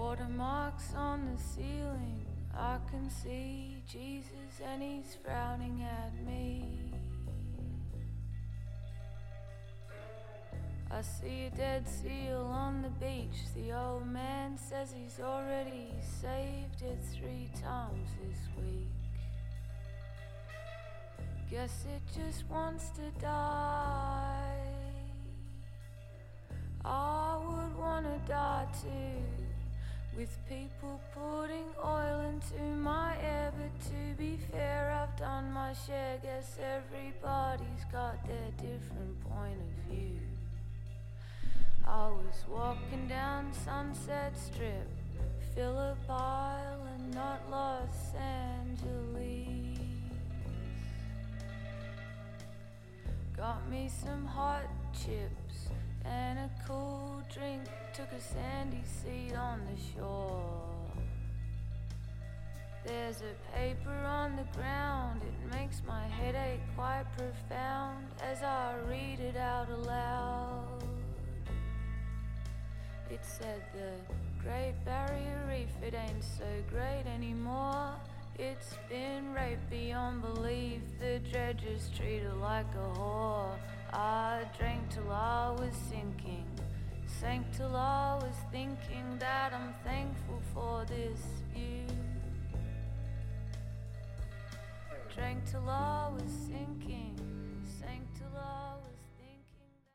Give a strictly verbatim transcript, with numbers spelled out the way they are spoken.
Watermarks on the ceiling, I can see Jesus and he's frowning at me. I see a dead seal on the beach. The old man says he's already saved it three times this week. Guess it just wants to die. I would wanna die too, with people putting oil into my hair. But to be fair, I've done my share. Guess everybody's got their different point of view. I was walking down Sunset Strip, Phillip Island, not Los Angeles. Got me some hot chips and a cool drink, took a sandy seat on the shore. There's a paper on the ground, it makes my headache quite profound as I read it out aloud. It said the Great Barrier Reef, it ain't so great anymore. It's been raped beyond belief, the dredgers treat her like a whore. I drank till I was sinking, sank till I was thinking that I'm thankful for this view. Drank till I was sinking, sank till I was